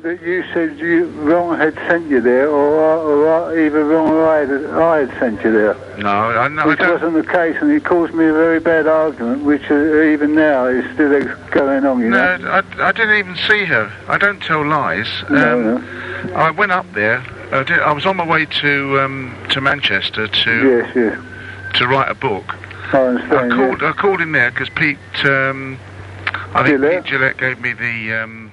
that you said Ron had sent you there, or either Ron or I had sent you there. No, Which wasn't the case, and it caused me a very bad argument, which even now is still going on, you know. No, I didn't even see her. I don't tell lies. No. I went up there. I was on my way to Manchester to write a book. I understand. I called him there because Pete. I think Pete Gillette gave me the